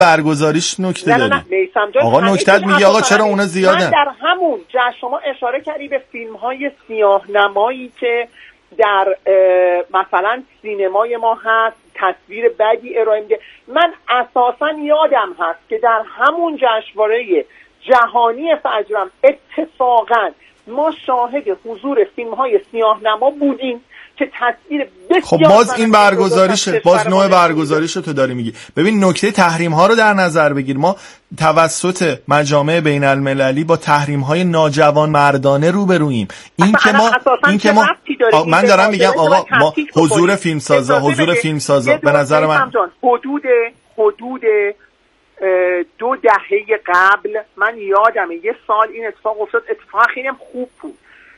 برگزاریش نکته داری. نه میثم جان، آقا نکتهت میگه آقا چرا اونا زیادن؟ من در همون شما اشاره کردی به فیلم‌های سیاه‌نمایی که در مثلا سینمای ما هست، تصویر بدی ارائه میده. من اساسا یادم هست که در همون جشنواره جهانی فجرم اتفاقا ما شاهد حضور فیلم‌های سیاه‌نما بودیم که تصویر بسیار خب باز این برگزاریشه، باز نوع برگزاریشو تو داری میگی. ببین نکته تحریم ها رو در نظر بگیر، ما توسط مجامع بین المللی با تحریم های ناجوان مردانه روبرویم. این که ما من دارم میگم آقا ما حضور فیلمسازا به نظر من حدود 2 دهه قبل من یادمه یه سال این اتفاق افتاد، اتفاق خیلی خوب بود.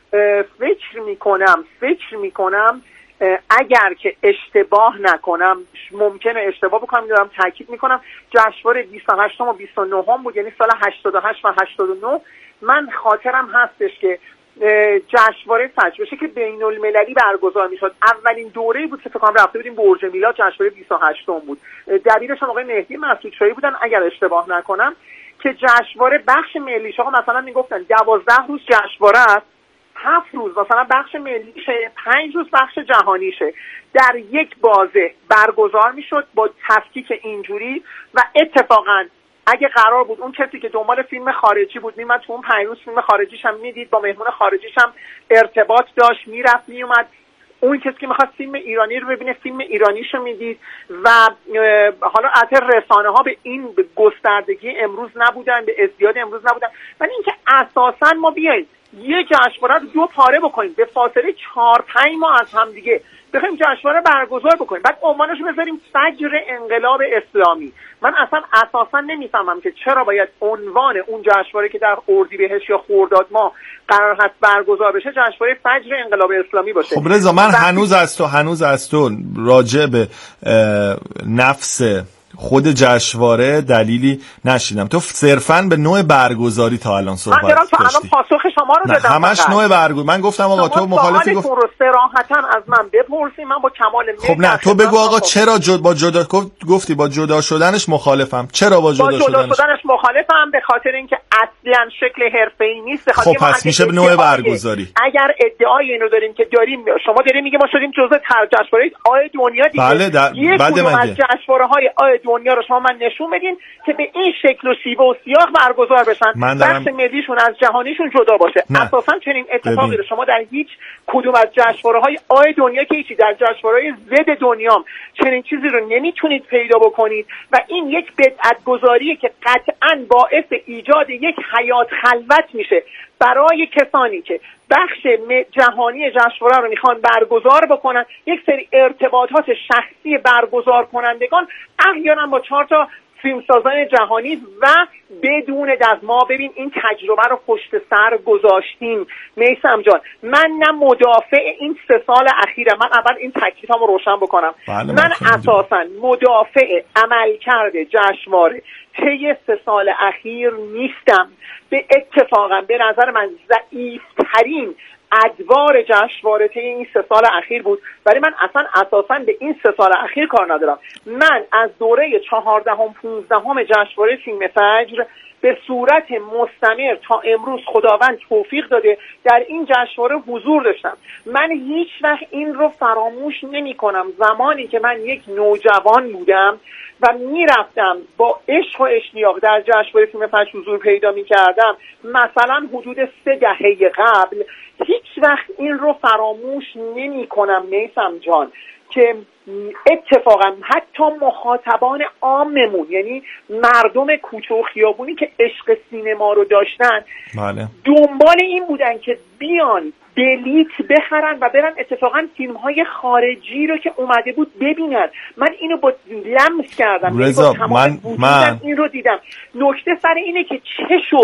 فکر میکنم اگر که اشتباه نکنم، ممکنه اشتباه بکنم، دارم تاکید میکنم، جشنواره 28 و 29 بود، یعنی سال 88 و 89. من خاطرم هستش که جشنواره فجر که بین المللی برگزار میشد. اولین دوره‌ای بود که فکر کنم رفته بودیم برج میلاد، جشنواره 28 بود. دبیرش هم آقای مهدی مسعودشاهی بودن اگر اشتباه نکنم، که جشنواره بخش ملیش آقا مثلا میگفتن 12 روز جشنواره است، 7 روز مثلا بخش ملیشه، 5 روز بخش جهانیشه، در یک بازه برگزار میشد با تفکیک اینجوری. و اتفاقا اگه قرار بود اون کسی که دنبال فیلم خارجی بود میمد تو اون 5 روز فیلم خارجیش هم میدید، با مهمون خارجیش هم ارتباط داشت، میرفت میومد. اون کسی که میخواد فیلم ایرانی رو ببینه فیلم ایرانیشو میدید. و حالا البته رسانه ها به این گستردگی امروز نبودن، به ازدیاد امروز نبودن، ولی اینکه اساسا ما بیاییم یه جشنواره رو 2 پاره بکنیم، به فاصله 4-5 ماه از هم دیگه بخوایم جشنواره برگزار بکنیم، بعد عنوانش رو بذاریم فجر انقلاب اسلامی. من اصلا اساسا نمیفهمم که چرا باید عنوان اون جشنواره که در اردیبهشت یا خرداد ماه قرار هست برگزار بشه جشنواره فجر انقلاب اسلامی باشه. خب رضا، من هنوز از تو راجع به نفس خود جشنواره دلیلی نشیدم. تو صرفاً به نوع برگزاری تا الان صحبت کردی. من الان پاسخ شما رو دادم. همش نوع برگزاری. من گفتم آقا تو مخالفی، گفت رو صراحتاً از من بپرسید، من با کمال میل. خب نه، تو بگو آقا چرا گفتی با جدا شدنش مخالفم. چرا با جدا شدنش مخالفم؟ به خاطر اینکه اصلاً شکل حرفه‌ای نیست. خب پس میشه نوع برگزاری. اگر ادعای اینو داریم که داریم، شما داریم میگه ما شدیم جزء جشنواره آی دنیا دیگه. بله، بعد از جشنواره‌های آی دنیا رو شما من نشون بدین که به این شکل و شیوه و سیاق برگزار بشن، بخش ملیشون از جهانیشون جدا باشه. اساسا چنین اتفاقی رو شما در هیچ کدوم از جشنواره‌های آی دنیا که هیچی، در جشنواره‌های ضد دنیا چنین چیزی رو نمیتونید پیدا بکنید. و این یک بدعت‌گذاریه که قطعاً باعث ایجاد یک حیات خلوت میشه برای کسانی که بخش جهانی جشنواره رو میخوان برگزار بکنن. یک سری ارتباطات شخصی برگزار کنندگان احیانا با 4 تا فیلمسازان جهانی و بدون دست. ما ببین این تجربه رو پشت سر گذاشتیم میثم جان. من نه مدافع این 3 سال اخیرم، من اول این تکلیفمو روشن بکنم. من اساسا مدافع عملکرد جشنواره طی 3 سال اخیر نیستم. به اتفاقا به نظر من ضعیف‌ترین ادوار جشنواره طی این 3 سال اخیر بود. ولی من اصلا اساسا به این 3 سال اخیر کار ندارم. من از دوره 14 15 جشنواره فیلم فجر به صورت مستمر تا امروز خداوند توفیق داده در این جشنواره حضور داشتم. من هیچ وقت این رو فراموش نمی کنم. زمانی که من یک نوجوان بودم و میرفتم با عشق و اشتیاق در جشنواره فیلم فجر حضور پیدا می کردم، مثلا حدود 3 دهه قبل، هیچ وقت این رو فراموش نمی کنم میثم جان که اتفاقا حتی مخاطبان عاممون، یعنی مردم کوچه و خیابونی که عشق سینما رو داشتن، بله، دنبال این بودن که بیان بلیت بخرن و برن اتفاقا فیلم‌های خارجی رو که اومده بود ببینن. من اینو با لمس کردم، رضا، من این رو دیدم. نکته سر اینه که چه شد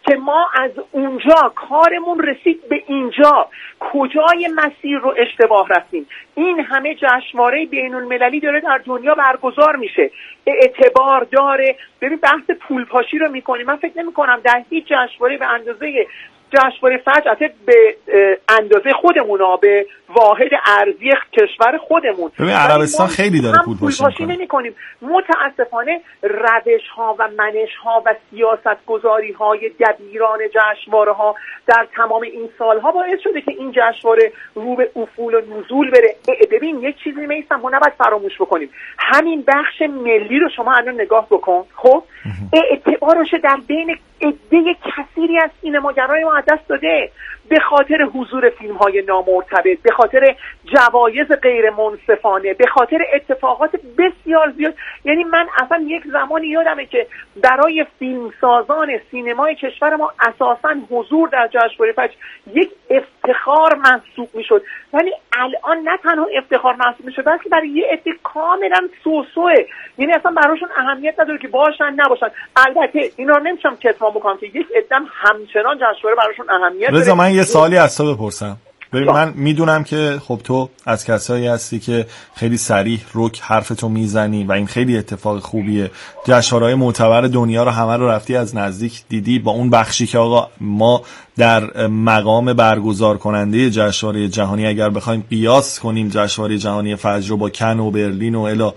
که ما از اونجا کارمون رسید به اینجا، کجای مسیر رو اشتباه رفتیم. این همه جشنواره بین المللی داره در دنیا برگزار میشه، اعتبار داره. ببین بحث پولپاشی رو میکنیم، من فکر نمی کنم در هیچ جشنواره به اندازه جشنواره فجر، البته به اندازه خودمون ها، به واحد ارزی کشور خودمون، ببین عربستان خیلی داره پولپاشی نمی‌کنیم. متاسفانه روش ها و منش ها و سیاست گذاری های دبیران جشنواره ها در تمام این سالها باعث شده که این جشنواره رو به افول و نزول بره. ببین یک چیزی میستم ما نباید فراموش بکنیم، همین بخش ملی رو شما الان نگاه بکن، خب اعتبارش در بین عده کثیری از سینماگرای ما دست داده به خاطر حضور فیلم‌های نامرتبط، به خاطر جوایز غیر منصفانه، به خاطر اتفاقات بسیار زیاد. یعنی من اصلا یک زمانی یادمه که برای فیلمسازان سینمای کشور ما اساساً حضور در جشنواره فجر یک افتخار محسوب میشد، ولی الان نه تنها افتخار محسوب میشه بلکه برای یه عده کاملا سوسوه. یعنی اصلا براشون اهمیت نداره که باشن نباشن. البته اینا رو نمیشم کتمان بکنم که یک عده همچنان جشنواره براشون اهمیت داره. من یه سوالی از تو بپرسم. ببین من میدونم که خب تو از کسایی هستی که خیلی صریح رک حرفتو میزنی و این خیلی اتفاق خوبیه. جشنواره‌های معتبر دنیا رو همه رو رفتی از نزدیک دیدی، با اون بخشی که آقا ما در مقام برگزار کننده جشنواره جهانی اگر بخوایم قیاس کنیم جشنواره جهانی فجر رو با کن و برلین و الی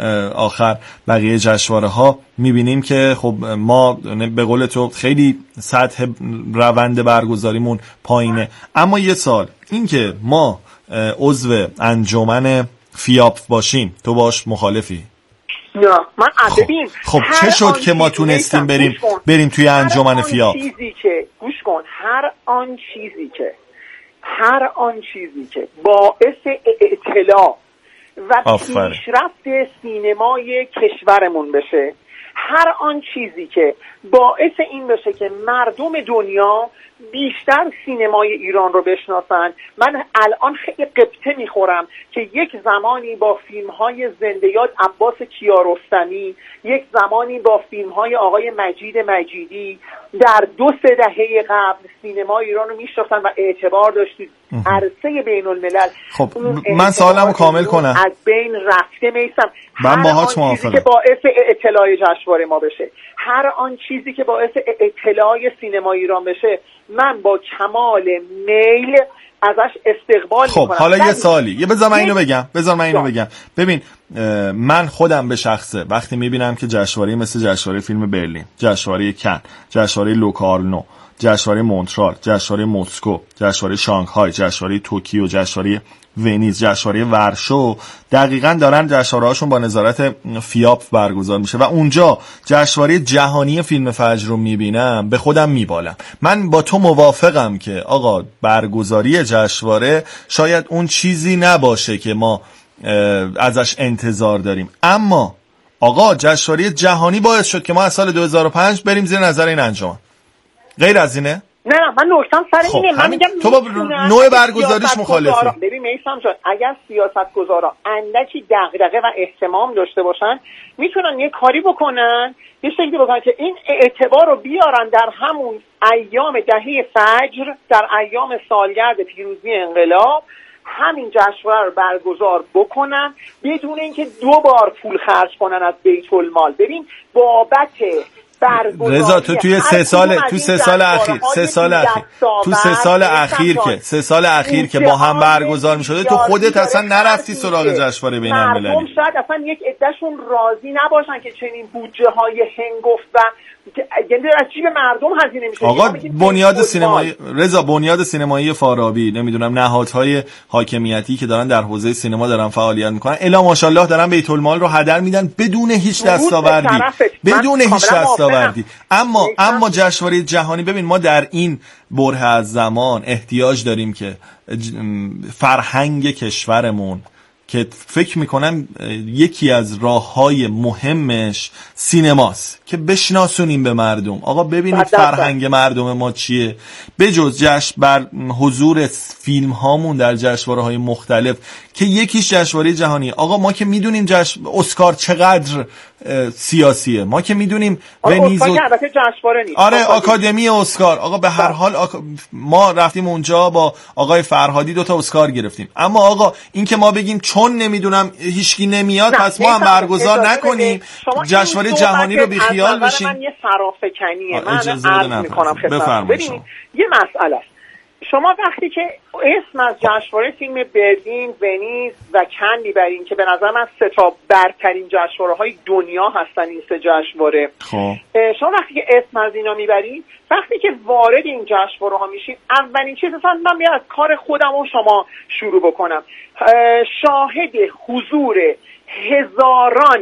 آخر بقیه جشنواره ها، میبینیم که خب ما به قول تو خیلی سطح روند برگزاریمون پایینه. اما یه سال این که ما عضو انجمن فیاپ باشیم، تو باش مخالفی؟ نه من ببین خب چه شد که ما تونستیم بریم توی انجمن فیاپ؟ گوش کن، هر آن چیزی که باعث اطلاع و پیشرفت سینمای کشورمون بشه، هر آن چیزی که باعث این بشه که مردم دنیا بیشتر سینمای ایران رو بشناسن. من الان خیلی قبطه میخورم که یک زمانی با فیلم‌های زنده یاد عباس کیارستمی، یک زمانی با فیلم‌های آقای مجید مجیدی در 2-3 دهه قبل سینمای ایران رو میشناختن و اعتبار داشتید عرصه بین الملل. خب من سوالمو کامل کنم، از بین رفته میسم. من باهاش موافقم که باعث اطلاع جشنواره ما بشه، هر آن چیزی که باعث اطلاع سینما ایران بشه، من با کمال میل ازش استقبال میکنم. خب حالا یه سوالی، بذار من اینو بگم. ببین من خودم به شخصه وقتی میبینم که جشنواره مثل جشنواره فیلم برلین، جشنواره کن، جشنواره لوکارنو، جشنواره مونترال، جشنواره مسکو، جشنواره شانگهای، جشنواره توکیو، جشنواره ونیز، جشنواره ورشو دقیقاً دارن جشنواره‌هاشون با نظارت فیاپ برگزار میشه و اونجا جشنواره جهانی فیلم فجر رو میبینم به خودم میبالم. من با تو موافقم که آقا برگزاری جشنواره شاید اون چیزی نباشه که ما ازش انتظار داریم، اما آقا جشنواره جهانی باعث شد که ما از سال 2005 بریم زیر نظر این انجمن. غیر از اینه؟ نه من نکتم سر اینه. من میگم تو با نوع برگزاریش مخالفی. ببین میثم جان، اگر سیاستگزارا اندکی دغدغه و اهتمام داشته باشن میتونن یه کاری بکنن، یه شکلی بکنن که این اعتبار رو بیارن در همون ایام دهه فجر، در ایام سالگرد پیروزی انقلاب، همین جشنواره رو برگزار بکنن بدون اینکه 2 بار پول خرج کنن از بیت المال. ببین بابت رضا تو توی 3 سال اخیر که با هم برگزار می‌شده تو خودت اصلا نرفتی سراغ جشنواره بین‌المللی. مردم شاید اصلا یک عدهشون راضی نباشن که چنین بودجه‌های هنگفت و یعنی از جیب مردم هزینه میشه. آقا بنیاد سینمایی رضا، بنیاد سینمایی فارابی، نمیدونم نهادهای حاکمیتی که دارن در حوزه سینما دارن فعالیت میکنن، الا ماشاءالله دارن بیت المال رو هدر میدن بدون هیچ دستاوردی، اما جشنواره جهانی، ببین ما در این بره از زمان احتیاج داریم که فرهنگ کشورمون، که فکر میکنم یکی از راههای مهمش سینماست که بشناسونیم به مردم. آقا ببینید فرهنگ مردم ما چیه، بجز جشن بر حضور فیلم هامون در جشنواره‌های مختلف که یکیش جشنواره جهانی. آقا ما که میدونیم اسکار چقدر سیاسیه، ما که میدونیم ونیز البته جشنواره نیست. آره آکادمی اسکار. آقا به هر حال ما رفتیم اونجا با آقای فرهادی 2 تا اسکار گرفتیم. اما آقا این که ما بگیم چون نمیدونم هیچکی نمیاد پس ما هم برگزار نکنیم جشنواره جهانی رو بیخیال بشیم. من یه فرافکنیه، من عرض میکنم خدمتتون. ببینید یه مسئله است، شما وقتی که اسم از جشنواره فیلم برلین، ونیز و کن میبرین که به نظر من 3 تا برترین جشنواره‌های دنیا هستن این 3 جشنواره، شما وقتی که اسم از اینا میبرین، وقتی که وارد این جشنواره‌ها میشین، اولین چیز من میاد از کار خودم و شما شروع بکنم. شاهد حضور هزاران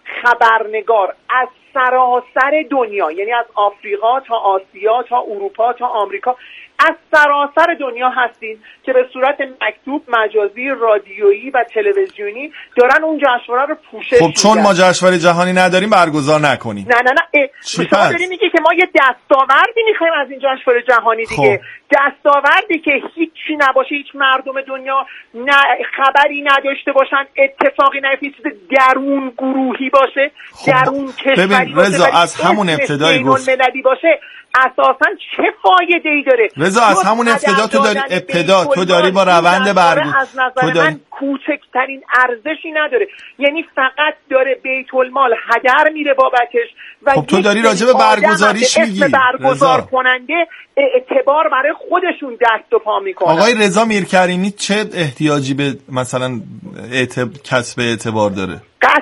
خبرنگار از سراسر دنیا، یعنی از آفریقا تا آسیا تا اروپا تا آمریکا، از سراسر دنیا هستین که به صورت مکتوب، مجازی، رادیویی و تلویزیونی دارن اون جشنواره رو پوشش میدن. خب چون ما جشنواره جهانی نداریم برگزار نکنیم. نه شما داری میگی که ما یه دستاوردی میخوایم از این جشنواره جهانی دیگه. دستاوردی که هیچی نباشه، هیچ مردم دنیا نه خبری نداشته باشن، اتفاقی نیفته، چیز درون گروهی باشه، درون کشوری ببین رضا از همون ابتدای گفت باشه، اساساً چه فایده ای داره؟ رضا از همون ابتدا تو داری با روند از نظر من کوچکترین ارزشی نداره، یعنی فقط داره بیت المال هدر میره بابتش. و خب تو داری راجع به برگزاریش میگی. برگزار کننده اعتبار برای خودشون دست و پا میکنن. آقای رضا میرکریمی چه احتیاجی به مثلا کسب اعتبار داره؟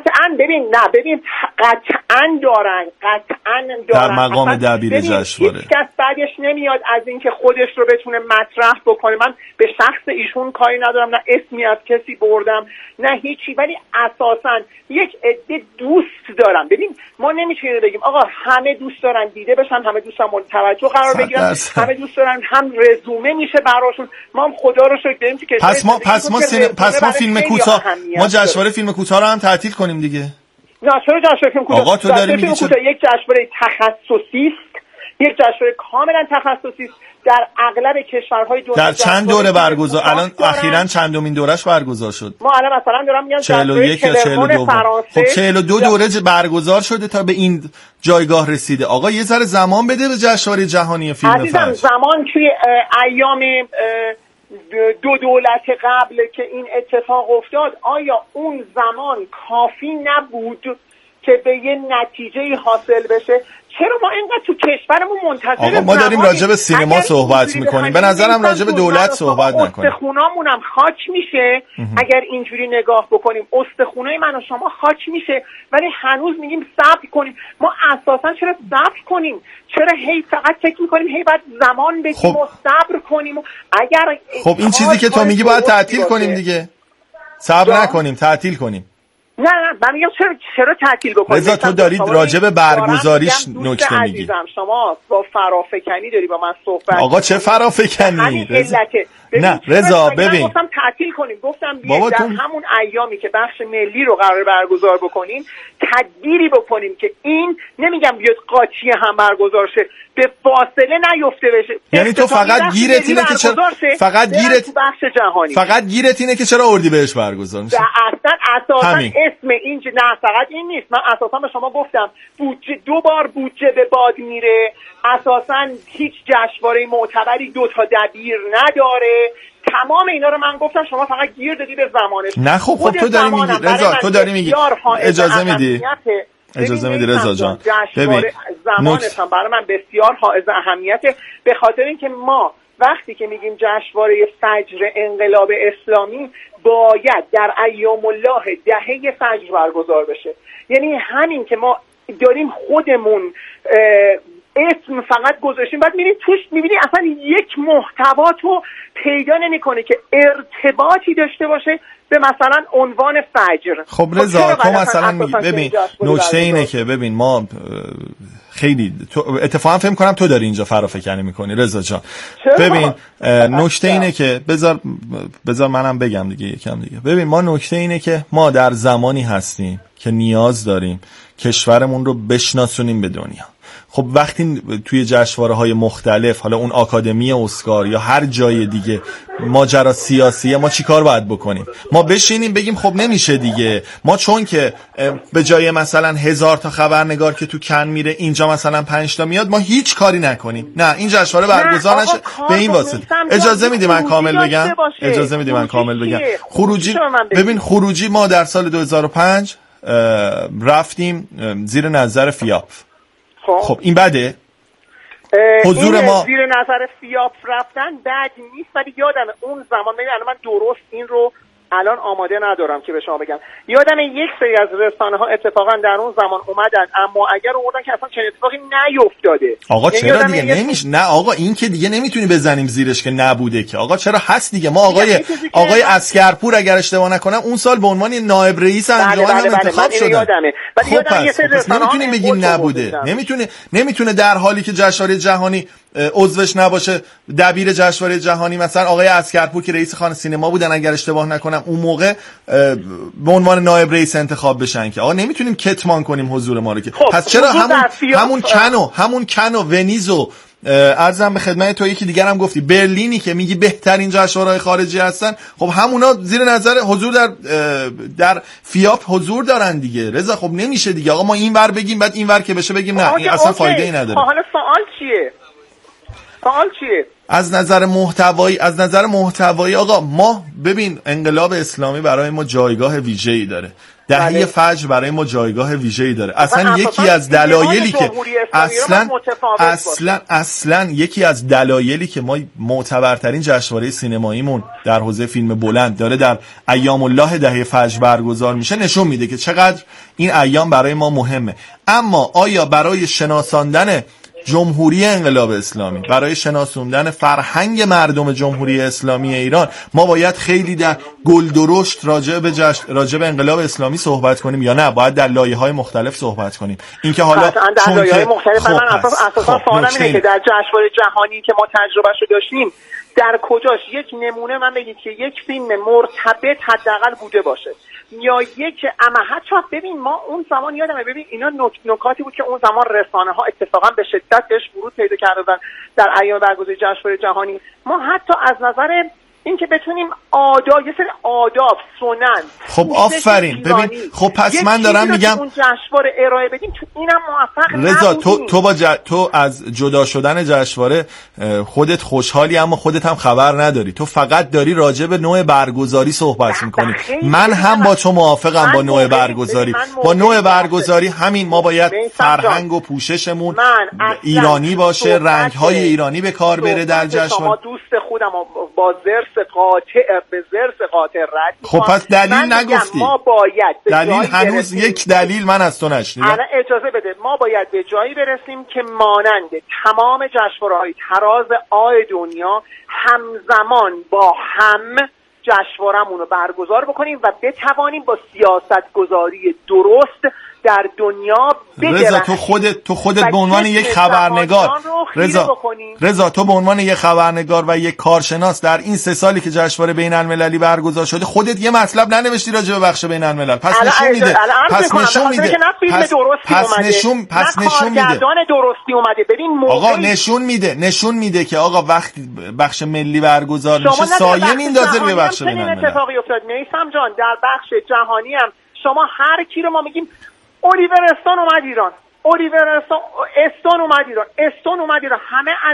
قطعاً دارن در مقام دبیر جشنواره. هیچ کس بعدش نمیاد از اینکه خودش رو بتونه مطرح بکنه. من به شخص ایشون کاری ندارم، نه اسمی از کسی بردم نه هیچی، ولی اساساً یک عده دوست دارم. ببین ما نمیتونیم بگیم آقا همه دوست دارن دیده بشن، همه دوست دارن مورد توجه قرار بگیرن، همه دوست دارن هم رزومه میشه براشون. ما هم خدا رو شکر داریم که پس ما فیلم کوتاه، ما جشنواره فیلم کوتاه رو هم تعطیل کنیم دیگه. نه چرا جشنواره فیلم کوتاه؟ آقا تو داری میگی یک جشنواره تخصصی است، یک جشنواره کاملا تخصصی است. در اغلب کشورهای دنیا در چند دوره برگزار؟ الان اخیراً چندمین دورش برگزار شد؟ ما الان مثلا دارم میگم 41 یا 42. خب 42 دوره برگزار شده تا به این جایگاه رسیده. آقا یه ذره زمان بده به جشنواره جهانی فیلم فجر. عزیزم زمان توی ایام 2 دولت قبل که این اتفاق افتاد، آیا اون زمان کافی نبود که به یه نتیجه حاصل بشه؟ چرا ما اینقدر تو کشورمون منتظر آقا ما داریم راجع به سینما صحبت میکنیم، به نظرم راجع به دولت صحبت نکنیم. استخونامون هم خاک میشه اگر اینجوری نگاه بکنیم. استخونای من و شما خاک میشه ولی هنوز میگیم صبر کنیم. ما اساسا چرا صبر کنیم؟ چرا هی فقط فکر میکنیم هی باید زمان بدیم و صبر کنیم؟ اگر خب این چیزی که تو میگی باید تعطیل کنیم دیگه. صبر نکنیم، تعطیل کنیم. نه من میگم چرا تعطیل بکنید؟ رضا تو دارید راجع به برگزاریش نکته میگی. شما با فرافکنی داری با من صحبت. آقا چه فرافکنی؟ نه رضا ببین گفتم تعطیل کنیم، گفتم بیاید در همون ایامی که بخش ملی رو قرار برگزار بکنیم تدبیری بکنیم که این نمیگم بیاد قاطی هم برگزار شه، به فاصله نیفته بشه. یعنی تو فقط گیرت اینه که چرا فقط گیرت اینه که چرا اردیبهشت برگزار میشه؟ اساسا اسم این نه فقط این نیست. من اساسا به شما گفتم بودجه 2 بار بودجه به باد میره، اساسا هیچ جشنواره معتبری 2 تا دبیر نداره. تمام اینا رو من گفتم، شما فقط گیر دادی به زمانش. نه خب تو داری میگی رضا، تو داری میگی اجازه میدی رضا جان. ببین زمانش هم برای من بسیار حائز اهمیته، به خاطر اینکه ما وقتی که میگیم جشنواره فجر انقلاب اسلامی باید در ایام الله دهه فجر برگزار بشه. یعنی همین که ما داریم خودمون اسم فقط گذاشتیم، بعد میبینی توش میبینی اصلا یک محتوا تو پیدا نمیکنه که ارتباطی داشته باشه به مثلا عنوان فجر. خب رضا تو مثلا ببین نکته اینه که ببین ما خیلی اتفاقا فکر کنم تو داری اینجا فرافکنی میکنی رضا جان. ببین نکته اینه که بذار منم بگم دیگه یکم دیگه. ببین ما نکته اینه که ما در زمانی هستیم که نیاز داریم کشورمون رو بشناسونیم به دنیا. خب وقتی توی جشنواره‌های مختلف، حالا اون آکادمی اسکار یا هر جای دیگه ماجرا سیاسیه، ما چیکار باید بکنیم؟ ما بشینیم بگیم خب نمیشه دیگه، ما چون که به جای مثلا 1000 تا خبرنگار که تو کن میره اینجا مثلا 5 تا میاد، ما هیچ کاری نکنیم. نه این جشنواره برگزار نشه به این واسطه. اجازه میدی من کامل بگم؟ اجازه میدی من کامل بگم؟ خروجی، ببین خروجی ما در سال 2005 رفتیم زیر نظر فیاپ. خب این بده؟ حضور ما زیر نظر فیاپ رفتن بد نیست، ولی یادم اون زمان من درست این رو الان آماده ندارم که به شما بگم. یادم یک سری از رسانه‌ها اتفاقا در اون زمان اومدن، اما اگر اومدن که اصلا چنین اتفاقی نیفتاده. آقا چرا دیگه نمیشه؟ نه آقا این که دیگه نمیتونی بزنیم زیرش که نبوده که. آقا چرا هست دیگه. ما آقای اسکرپور اگر اشتباه نکنم اون سال به عنوان نایب رئیس انجمن هم انتخاب شدن. خب پس نمیتونیم بگیم نبوده. نمیتونه در حالی که جشنواره جهانی عضوش نباشه دبیر جشنواره جهانی مثلا آقای اسکرپور که رئیس خانه سینما بودن اگر اشتباه نکنم اون موقع به عنوان نایب رئیس انتخاب بشن که آقا نمیتونیم کتمان کنیم حضور ما رو که. پس چرا همون کنو ونیزو عرضم به خدمت تو یکی دیگر هم گفتی برلینی که میگی بهترین جشنواره‌های خارجی هستن، خب همونا زیر نظر حضور در فیاپ حضور دارن دیگه. رضا خب نمیشه دیگه آقا ما این ور بگیم بعد این ور که بشه بگیم نه این اصلا فایده ای نداره. حالا سوال چیه؟ از نظر محتوایی آقا ما ببین انقلاب اسلامی برای ما جایگاه ویژه‌ای داره. دهه فجر برای ما جایگاه ویژه‌ای داره. اصلا یکی از دلایلی که اصلا یکی از دلایلی که ما معتبرترین جشنواره سینماییمون در حوزه فیلم بلند داره در ایام الله دهه فجر برگزار میشه نشون میده که چقدر این ایام برای ما مهمه. اما آیا برای شناساندن جمهوری انقلاب اسلامی، برای شناسوندن فرهنگ مردم جمهوری اسلامی ایران ما باید خیلی در گلدرشت راجع به انقلاب اسلامی صحبت کنیم یا نه باید در لایه‌های مختلف صحبت کنیم؟ اینکه حالا در لایه‌های مختلف من اساسا سوالم اینه که در جشنواره جهانی که ما تجربهشو داشتیم در کجاش یک نمونه من بگید که یک فیلم مرتبط حداقل بوده باشه یا یک حتی ببین ما اون زمان یادمه ببین اینا نکاتی بود که اون زمان رسانه ها اتفاقا به شدت بهش ورود پیدا کردن در ایام برگزاری جشنواره جهانی. ما حتی از نظر این که بتونیم یه سری آداب سنن خب آفرین ببین خب پس من دارم میگم اون جشنواره ارائه بدیم اینم موفق رضا تو از جدا شدن جشنواره خودت خوشحالی اما خودت هم خبر نداری. تو فقط داری راجع به نوع برگزاری صحبت میکنی. من هم با تو موافقم با نوع برگزاری. با نوع برگزاری همین ما باید فرهنگ و پوششمون ایرانی باشه، رنگ‌های ایرانی به کار بره در جشنواره. شما دوست خودم با به زرس قاطع رد. خب پس دلیل نگفتی. ما باید دلیل هنوز یک دلیل من از تو نشنیدم. الان اجازه بده ما باید به جایی برسیم که مانند تمام جشنواره‌های تراز آی دنیا همزمان با هم جشنواره‌مون رو برگزار بکنیم و بتوانیم با سیاست‌گذاری درست در دنیا رضا تو خودت به عنوان یک خبرنگار رضا تو به عنوان یک خبرنگار و یک کارشناس در این 3 سالی که جشنواره بین المللی برگزار شده خودت یه مطلب ننوشتی راجع به بخش بین الملل. پس نشون میده آقا نشون میده که آقا وقتی بخش ملی برگزار میشه سایه میندازه روی بخش بین الملل. اتفاقی افتاد میثم جان در بخش جهانی هم شما هر کی رو ما میگیم الیور استون اومد ایران، استون اومد ایران، همه از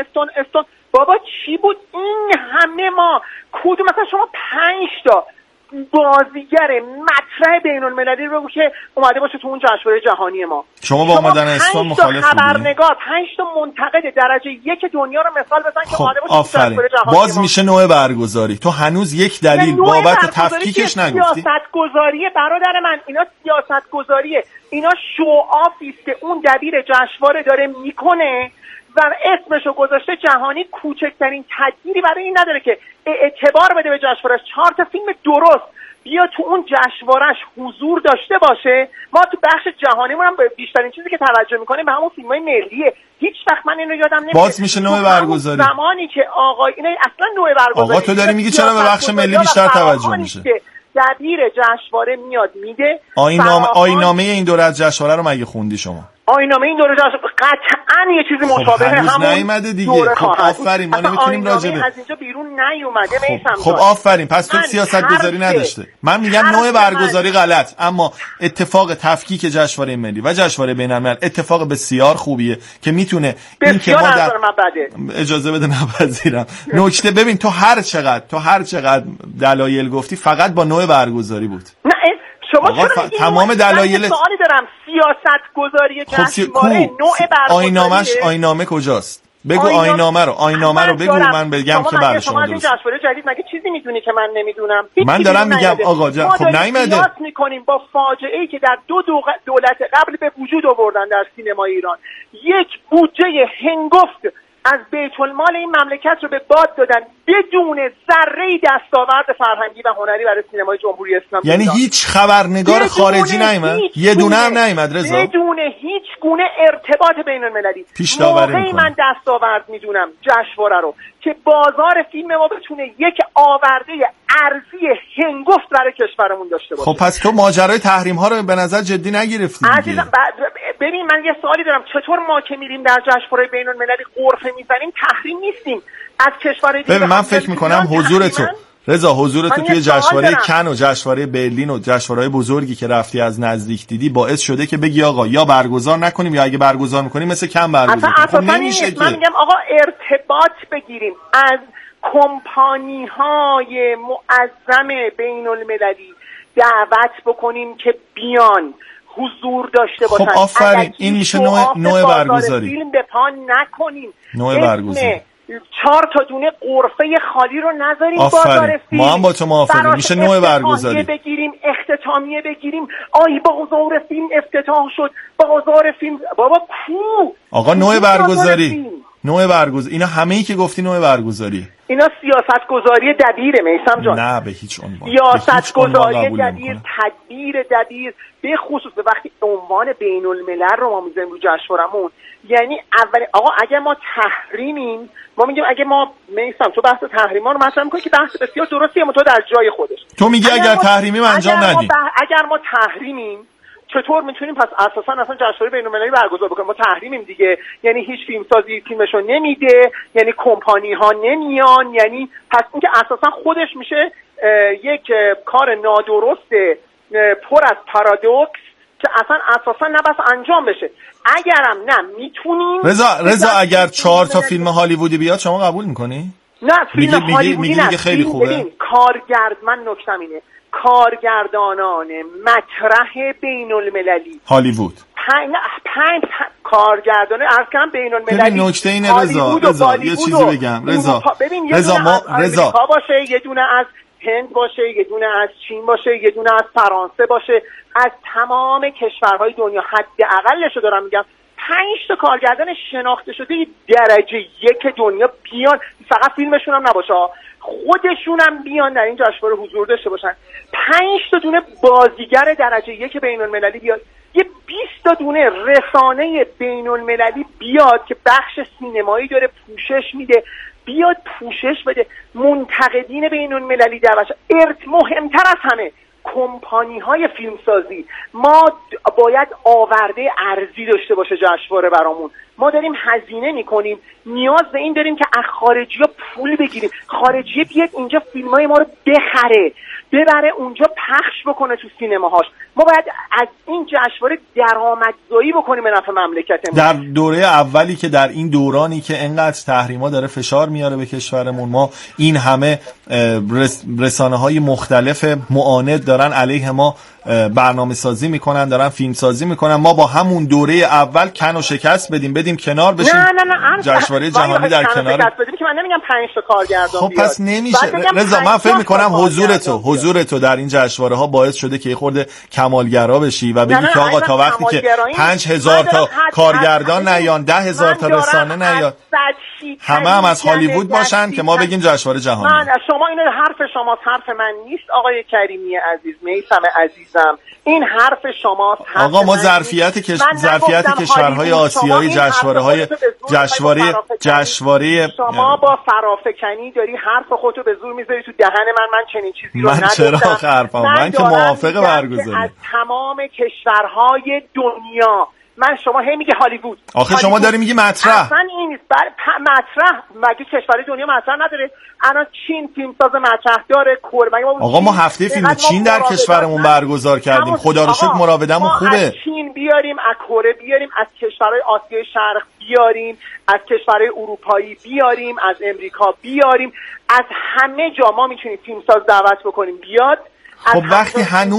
استون بابا چی بود این همه ما کدوم مثلا شما 5 تا بازیگر مطرح بین‌المللی رو که اومده باشه تو اون جشنواره جهانی ما. شما با اومدن اسفان مخالف بودید؟ خبرنگار 5 تا منتقد درجه 1 دنیا رو مثال بزن که اومده باشه تو جشنواره جهانی باز میشه نوع برگزاری. تو هنوز یک دلیل بابت تفکیکش نگفتی. سیاستگذاریه برادر من، اینا سیاستگذاریه، اینا شوآفی است که اون دبیر جشنواره داره میکنه و اسمشو گذاشته جهانی. کوچکترین تغییری برای این نداره که اعتبار بده به جشنواره‌اش. 4 تا فیلم درست بیا تو اون جشنواره‌اش حضور داشته باشه. ما تو بخش جهانیمون هم بیشترین چیزی که توجه می‌کنیم به همون فیلم‌های ملیه. هیچ وقت من اینو یادم نمیاد. باز میشه نوع برگزاری. زمانی که آقا اینا اصلا نوع برگزاری. آقا تو داری میگی چرا به بخش ملی بیشتر توجه میشه؟ دبیر جشنواره میاد میده. آیین‌نامه این دوره از جشنواره رو مگه خوندی شما؟ آیین‌نامه این دوره قطعاً یه چیزی مشابه همون نیومده دیگه. خب آفرین، ما نمیتونیم راجبه از اینجا بیرون نیومده. خب آفرین، پس تو سیاست‌گذاری نداشته. من میگم نوع برگزاری غلط، اما اتفاق تفکیک جشنواره ملی و جشنواره بین‌الملل اتفاق بسیار خوبیه که میتونه این که ما در اجازه بده نپذیرم. نکته ببین، تو هر چقدر دلایل گفتی فقط با نوع برگزاری بود. نه شما تمام دلایل سوالی دارم. سیاست‌گذاری جشنواره نوع برگزاری آیین‌نامه کجاست؟ بگو آیین‌نامه رو بگو من بگم که برای شما درست. شما جشنواره جدید مگه چیزی میدونی که من نمیدونم؟ من دارم میگم آقا خب نیومده. ما میکنیم با فاجعه‌ای که در دو دولت قبل به وجود آوردن در سینمای ایران. یک بودجه هنگفت از بیت المال این مملکت رو به باد دادن بدون ذره‌ای دستاورد فرهنگی و هنری برای سینمای جمهوری اسلامی. یعنی هیچ خبرنگار خارجی نیامد؟ یه دونه هم نیامد رضا؟ بدون هیچ گونه ارتباط بین‌المللی. موقعی من دستاورد میدونم جشنواره رو که بازار فیلم ما بتونه یک آورده ارزی هنگفت برای کشورمون داشته باشه. خب پس تو ماجرای تحریم ها رو به نظر جدی نگرفتی عزیزم. ببین من یه سوالی دارم، چطور ما که میریم در جشنواره بین‌المللی قرفه میزنیم تحریم نیستیم از کشورهای دیگه؟ من فکر میکنم حضور تو رضا، حضور تو توی جشنواره کن و جشنواره برلین و جشنواره‌های بزرگی که رفتی از نزدیک دیدی باعث شده که بگی آقا یا برگزار نکنیم یا اگه برگزار میکنیم مثل کم برگزار کنیم. خب نمیشه که من میگم آقا ارتباط بگیریم از کمپانی‌های معظم بین‌المللی، دعوت بکنیم که بیان حضور داشته باشن. خب آفرین، این میشه نوع برگزاری. فیلم به پا نکنیم، نوع برگزاری. 4 تا دونه قرفه خالی رو نذاریم بازار فیلم. ما هم با تو موافقیم، میشه نوع برگزاری. بگیریم اختتامیه بگیریم. بازار فیلم افتتاح شد، بازار فیلم. بابا کو آقا نوع برگزاری. اینا همه‌ای که گفتی نوع برگزاری. اینا سیاستگذاری دبیره میثم جان. نه به هیچ عنوان. سیاستگذاری دبیر، تدبیر دبیر، به خصوص وقتی عنوان بین‌الملل رو ما میذاریم رو جشنوارمون. یعنی اول آقا اگه ما تحریمیم، ما میگیم اگه ما میثم تو بحث تحریما رو مطرح می‌کنی که بحث بسیار درستیه، تو در جای خودش. تو میگی اگر تحریمیم انجام ندیم. اگر ما تحریمیم چطور میتونیم پس اساسا اصلا جشنواره بین‌المللی برگزار بکنیم؟ ما تحریمیم دیگه، یعنی هیچ فیلمسازی فیلمشو نمیده، یعنی کمپانی ها نمیان، یعنی پس این که اساسا خودش میشه یک کار نادرست پر از پارادوکس که اصلا اساسا نباید انجام بشه. اگرم نه میتونیم رضا اگر 4 تا فیلم هالیوودی بیاد شما قبول میکنی؟ نه فیلم هالیوودی نه، خیلی خوبه. من نکتم اینه، کارگردانان مطرح بین‌المللی هالیوود 5 کارگردان ارکان بین‌المللی. نکته اینه رضا یه چیزی بگم رضا امریکا باشه، یه دونه از هند باشه، یه دونه از چین باشه، یه دونه از فرانسه باشه، از تمام کشورهای دنیا حداقلشو دارم میگم 5 تا کارگردان شناخته شده درجه 1 دنیا بیان، فقط فیلمشون هم نباشه، خودشون هم بیان در این جشنواره حضور داشته باشن. 5 تا دونه بازیگر درجه 1 بین‌المللی بیاد، یه 20 تا دونه رسانه بین‌المللی بیاد که بخش سینمایی داره پوشش میده، بیاد پوشش بده، منتقدین بین‌المللی دعوت. مهمتر از همه کمپانی‌های فیلمسازی، ما باید آورده ارزی داشته باشه جشنواره برامون. ما داریم هزینه میکنیم، نیاز به این داریم که از خارجی‌ها پول بگیریم، خارجی بیاد اینجا فیلم‌های ما رو ببره اونجا پخش بکنه تو سینماهاش. ما باید از این جشنواره درآمدزایی بکنیم به نفع مملکتمون. در دوره اولی که در این دورانی که انقدر تحریما داره فشار میاره به کشورمون، ما این همه رسانه‌های مختلف معاند دارن علیه ما برنامه سازی میکنن، دارن فیلم سازی میکنن، ما با همون دوره اول کن و شکست بدیم کنار بشیم. نه جشنواره جهانی در کنار بدیم که من نمیگم 5 تا کارگردان خب پس نمیشه. رضا من فکر میکنم حضور تو در این جشنواره ها باعث شده که خورده کمالگرا بشی و بگی که آقا تا وقتی که 5000 تا کارگردان نیان، 10,000 تا رسانه نیاد، همه از هالیوود باشن که ما بگیم جشنواره جهانی. من شما اینو حرف شماست، حرف من نیست آقای کریمی عزیز، میثم عزیزم، این حرف شماست. آقا ما ظرفیت کشورهای آسیایی جشنواره شما با فرافکنی داری حرف خودتو به زور میذاری تو دهن من چنین چیزی رو نگفتم. من که موافق برگزاری از تمام کشورهای دنیا. شما هی میگه هالیوود. آخه شما داری میگی مطرح. اصلا این نیست. مطرح مگه کشور دنیا مطرح نداره؟ الان چین فیلمساز مطرح داره. آقا ما هفته فیلم چین در کشورمون برگزار کردیم. خدا رو شکر مراودمون خوبه. از چین بیاریم، از کره بیاریم، از کشورهای آسیای شرق بیاریم، از کشورهای اروپایی بیاریم، از امریکا بیاریم، از همه جا ما میتونیم فیلمساز دعوت بکنیم بیاد. خب وقتی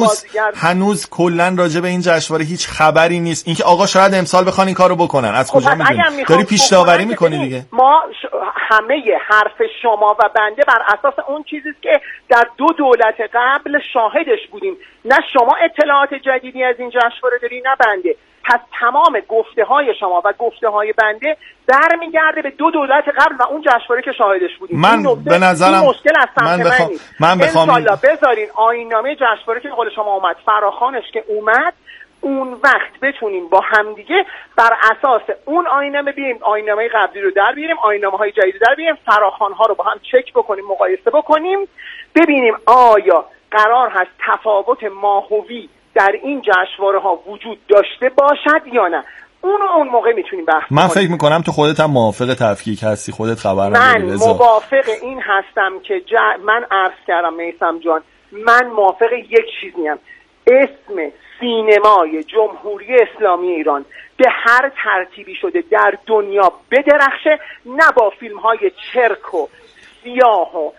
هنوز کلا راجع به این جشنواره هیچ خبری نیست، اینکه آقا شاید امسال بخوان این کارو بکنن، از کجا میدونی؟ داری پیش داوری میکنی دیگه. ما همه حرف شما و بنده بر اساس اون چیزی است که در 2 دولت قبل شاهدش بودیم. نه شما اطلاعات جدیدی از این جشنواره داری نه بنده. پس تمام گفته های شما و گفته های بنده برمیگرده به 2 دولت قبل و اون جشنواره که شاهدش بودیم. من به نظرم این مشکل از سمت من بخوام انشالله بذارین آیین‌نامه جشنواره که قول شما اومد، فراخوانش که اومد، اون وقت بتونیم با همدیگه بر اساس اون آیین‌نامه بیاریم آیین‌نامه قبلی رو در بیاریم، آیین‌نامه‌های جدید در بیاریم، فراخوان‌ها رو با هم چک بکنیم، مقایسه بکنیم، ببینیم آیا قرار هست تفاوت ماهوی در این جشنواره ها وجود داشته باشد یا نه. اون موقع میتونیم بحث من فکر میکنم تو خودت هم موافق تفکیک هستی، خودت خبر نداری. من موافق این هستم که من عرض کردم میثم جان، من موافق یک چیزیم، اسم سینمای جمهوری اسلامی ایران به هر ترتیبی شده در دنیا بدرخشه، نه با فیلم های چرک و سیاه و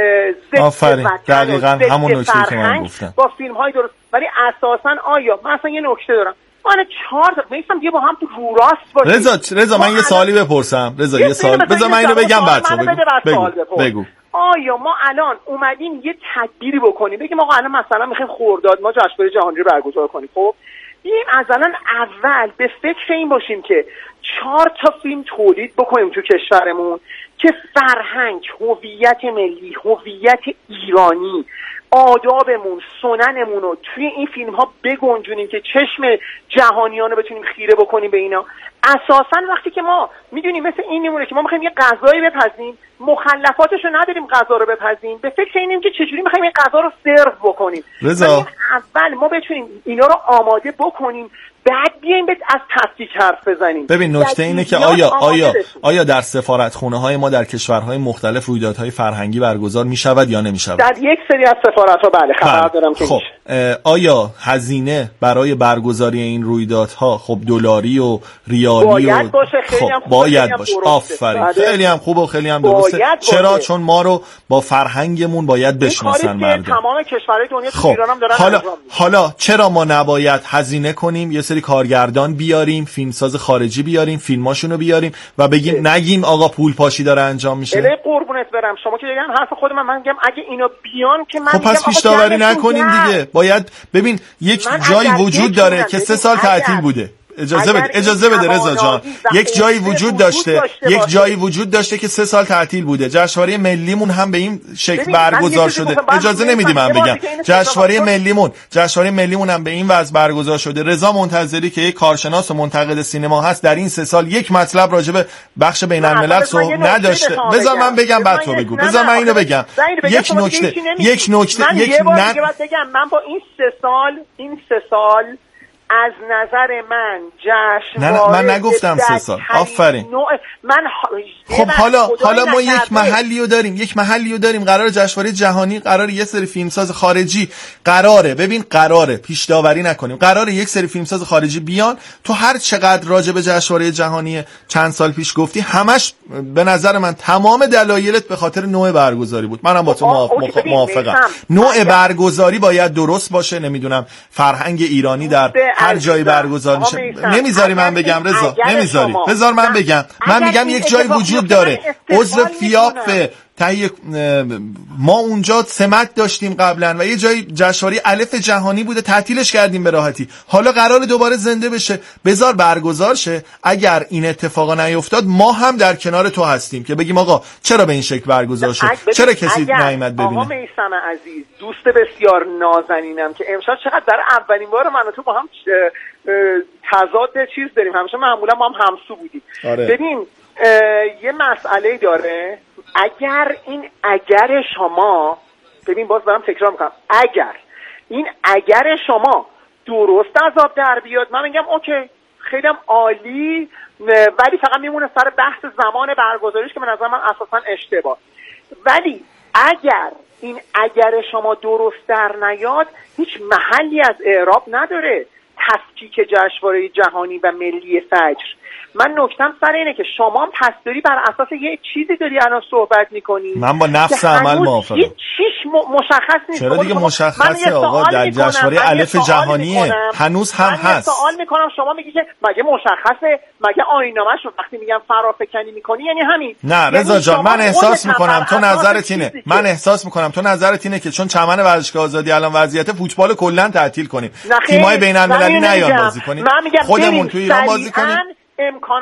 آفرین دقیقاً همون نکته که من گفتم، با فیلم های درست. ولی اساساً آیا مثلا یه نکته دارم، من 4 تا میگم دیگه با هم تو رو راست باشیم. رضا من یه سوالی بپرسم. رضا یه سوال بذار من اینو بگم بعد تو بگو. آیا ما الان اومدیم یه تدبیری بکنیم بگیم آقا الان مثلا میخوایم خرداد ما جشنواره جهانی رو برگزار کنیم، خب بیایم از الان اول به فکر این باشیم که 4 تا فیلم تولید بکنیم تو کشورمون که فرهنگ، هویت ملی، هویت ایرانی، آدابمون، سننمون رو توی این فیلم ها بگنجونیم که چشم جهانیان رو بتونیم خیره بکنیم به اینا. اساساً وقتی که ما میدونیم مثل این میمونه که ما میخوایم یه غذایی بپزیم، مخلفاتش رو نداریم غذا رو بپزیم، به فکر اینیم که چجوری میخوایم این غذا رو سرو بکنیم. اول ما بتونیم اینا رو آماده بکنیم، بعد بیایم از تفکیک حرف بزنیم. ببین نکته اینه که آیا در سفارتخونه‌های ما در کشورهای مختلف رویدادهای فرهنگی برگزار میشود یا نمیشود؟ در یک سری از سفارت‌ها بله خبر دارم که آیا هزینه برای برگزاری این رویدادها خب دلاری و ریالی باید باشه، خیلی هم باید باشه. آفرین، خیلی هم خوبه و خیلی هم درسته. چرا؟ چون ما رو با فرهنگمون باید بشناسن مردم. تمام کشورهای دنیا تو ایران هم دارن. حالا چرا ما نباید هزینه کنیم، یه سری کارگردان بیاریم، فیلمساز خارجی بیاریم، فیلماشونو بیاریم و بگیم نگیم آقا پول پاشی داره انجام میشه؟ اله قربونت برم، شما که دیگه حرف خود من میگم اگه اینا بیان که من خب پس پیش داوری نکنیم دیگه. باید ببین یک جایی وجود داره که 3 سال تعطیل بوده، اجازه بده رضا جان. یک جایی وجود داشته که 3 سال تعطیل بوده. جشنواره ملیمون هم به این شکل برگزار شده. اجازه نمیدی من بگم. جشنواره ملیمون هم به این وضع برگزار شده. رضا منتظری که یک کارشناس و منتقد سینما هست در این 3 سال یک مطلب راجع به بخش بین الملل صحبت نداشته. بذار من بگم بعد تو بگو. بذار من اینو بگم. یک نکته من با این 3 سال از نظر من جشنواره من نگفتم 3 سال. آفرین. خب حالا ما یک محلی رو داریم قرار جشنواره جهانی، قرار یه سری فیلمساز خارجی قراره پیش داوری نکنیم، قراره یک سری فیلمساز خارجی بیان. تو هر چقدر راجع به جشنواره جهانی چند سال پیش گفتی، همش به نظر من تمام دلایلت به خاطر نوع برگزاری بود. منم با تو موافقم. نوع برگزاری باید درست باشه. نمیدونم فرهنگ ایرانی در هر جایی برگزار میشه. نمیذاری من بگم رضا؟ نمیذاری؟ بذار من بگم. من میگم یک جایی وجود داره، عضو فیاپ تهیه ما اونجا سمت داشتیم قبلا و یه جایی جشنواره الف جهانی بوده، تعطیلش کردیم به راحتی. حالا قراره دوباره زنده بشه. بذار برگزار شه. اگر این اتفاقا نیفتاد ما هم در کنار تو هستیم که بگیم آقا چرا به این شکل برگزار شد، چرا کسی نیامد ببینه. آقا میثم عزیز، دوست بسیار نازنینم که امشب چقدر در اولین بار من و تو با هم تضاد چیز داریم. همیشه معمولا ما هم همسو بودیم. ببین یه مسئله داره. اگر شما ببین، باز دارم تکرار میکنم، اگر شما درست از آب در بیاد، من میگم اوکی، خیلی هم عالی، ولی فقط میمونه سر بحث زمان برگزاریش که به نظر من اساسا اشتباه. ولی اگر شما درست در نیاد، هیچ محلی از اعراب نداره تفکیک جشنواره جهانی و ملی فجر. من نکتم سر اینه که شما هم پس داری بر اساس یه چیزی داری الان صحبت میکنی. من با نفس عمل موافقم. چیش مشخص نیست. چرا دیگه مشخصه آقا؟ در جشنواره الف جهانیه هنوز هم هست. من سوال میکنم، شما میگی که مگه مشخصه؟ مگه آیین‌نامه‌ش رو وقتی میگم فرافکنی میکنی یعنی همین؟ نه رضا جان، من احساس میکنم تو نظرت اینه که چون چمن ورزشگاه آزادی الان وضعیت فوتبال کلا تعطیل کنیم، تیم‌های بین‌المللی نیان بازی کنیم، خودمون تو ایران بازی کنیم. امکان